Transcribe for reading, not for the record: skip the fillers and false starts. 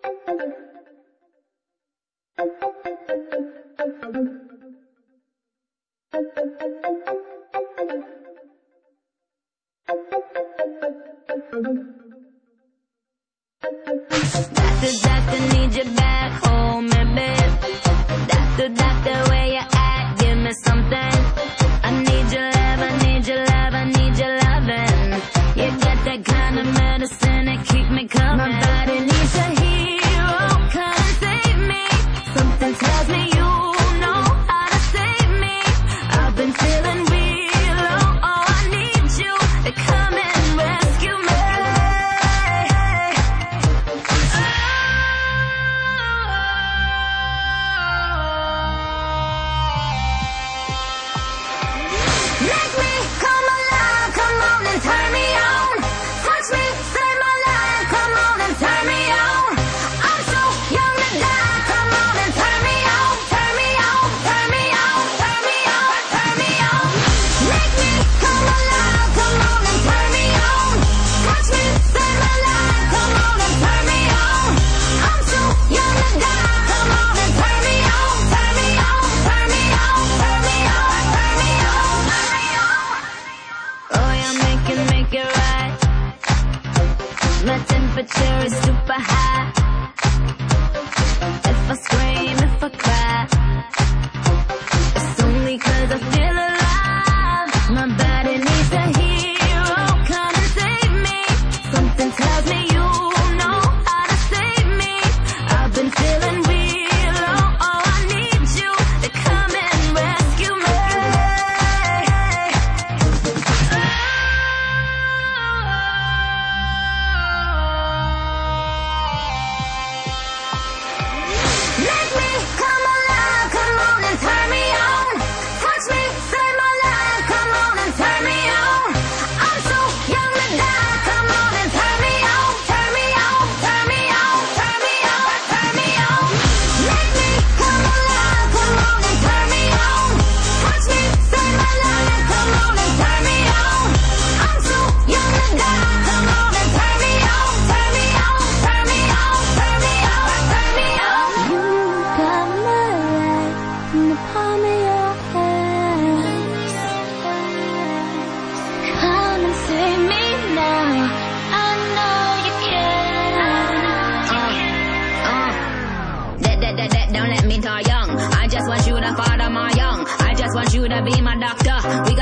Doctor, need you back home, babe. Doctor, where you at? Give me something. I need your love, I need your love, I need your loving. You got that kind of medicine that keep me coming. My body needs a hero, come and save me. Something tells me you know how to save me. I've been feeling real low, oh, I need you to come and rescue me. Make me come alive, come on and turn me on. Touch me, save my life, come on and turn me on. I'm so young to die, come on and turn me on. Turn me on, turn me on, turn me on, turn me on. Make me come alive, come on and turn me on. Touch me, save my life, come on and turn me on. I'm so young to die, come on and turn me on. Turn me on, turn me on, turn me on, turn me on. Oh, yeah, make it right. My temperature is super high. If I scream, if I cry, it's only 'cause I feel alive. My body needs a hero, come and save me. Something tells me you know how to save me. I've been feeling real low, oh, I need you to come and rescue me. Make me come alive, come on and turn me on. Touch me, save my life, come on and turn me on. I'm so young to die, come on and turn me on. Turn me on, turn me on, turn me on, turn me on. Make me come alive, come on and turn me on. Touch me, save my life, come on and turn me on. I'm so young to die, come on and turn me on. Turn me on, turn me on, turn me on, turn me on. You got my life in the palm of your hand. Come and save me now. I know you can. Don't let me die young. I just want you to father my young. I just want you to be my doctor. We